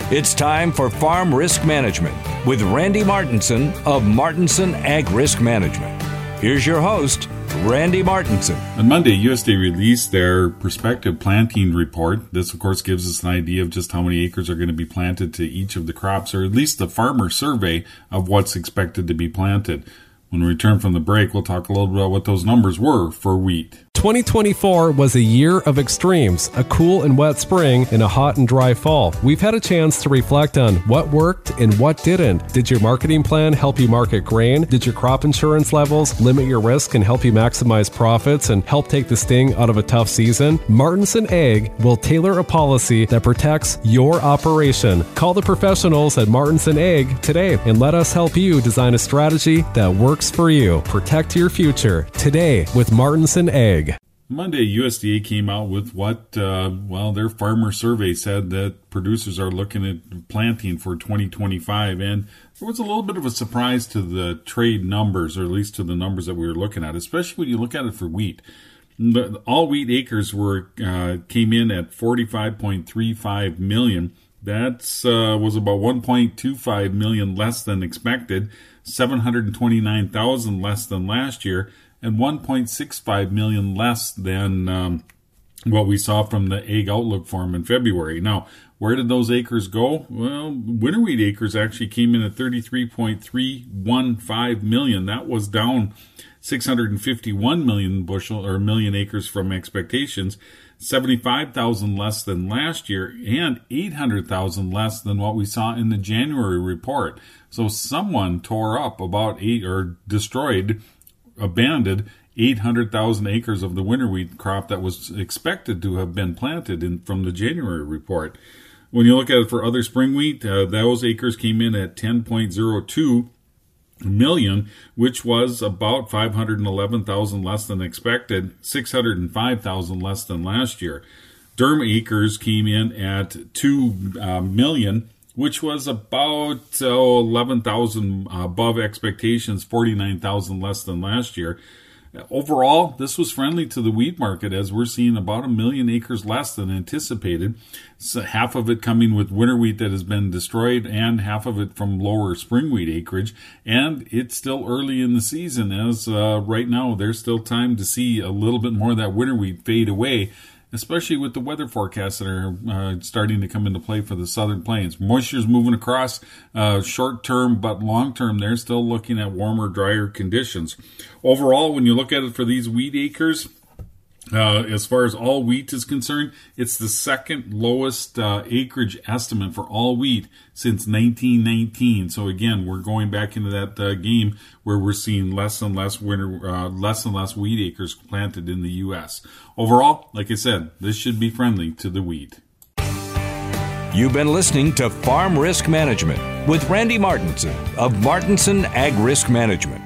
It's time for Farm Risk Management with Randy Martinson of Martinson Ag Risk Management. Here's your host, Randy Martinson. On Monday, USDA released their prospective planting report. This, of course, gives us an idea of just how many acres are going to be planted to each of the crops, or at least the farmer survey of what's expected to be planted. When we return from the break, we'll talk a little bit about what those numbers were for wheat. 2024 was a year of extremes, a cool and wet spring and a hot and dry fall. We've had a chance to reflect on what worked and what didn't. Did your marketing plan help you market grain? Did your crop insurance levels limit your risk and help you maximize profits and help take the sting out of a tough season? Martinson Ag will tailor a policy that protects your operation. Call the professionals at Martinson Ag today and let us help you design a strategy that works for you. Protect your future today with Martinson Ag. Monday, USDA came out with what, their farmer survey said that producers are looking at planting for 2025. And there was a little bit of a surprise to the trade numbers, or at least to the numbers that we were looking at, especially when you look at it for wheat. All wheat acres came in at 45.35 million. That was about 1.25 million less than expected, 729,000 less than last year, and 1.65 million less than what we saw from the Ag Outlook Forum in February. Now, where did those acres go? Well, winter wheat acres actually came in at 33.315 million. That was down 651 million acres from expectations, 75,000 less than last year, and 800,000 less than what we saw in the January report. So someone tore up abandoned 800,000 acres of the winter wheat crop that was expected to have been planted from the January report. When you look at it for other spring wheat, those acres came in at 10.02 million, which was about 511,000 less than expected, 605,000 less than last year. Durum acres came in at 2 million, which was about 11,000 above expectations, 49,000 less than last year. Overall, this was friendly to the wheat market, as we're seeing about 1 million acres less than anticipated. So half of it coming with winter wheat that has been destroyed, and half of it from lower spring wheat acreage. And it's still early in the season, as right now there's still time to see a little bit more of that winter wheat fade away, especially with the weather forecasts that are starting to come into play for the southern plains. Moisture's moving across short term, but long term, they're still looking at warmer, drier conditions. Overall, when you look at it for these wheat acres, as far as all wheat is concerned, it's the second lowest acreage estimate for all wheat since 1919. So again, we're going back into that game where we're seeing less and less wheat acres planted in the U.S. Overall, like I said, this should be friendly to the wheat. You've been listening to Farm Risk Management with Randy Martinson of Martinson Ag Risk Management.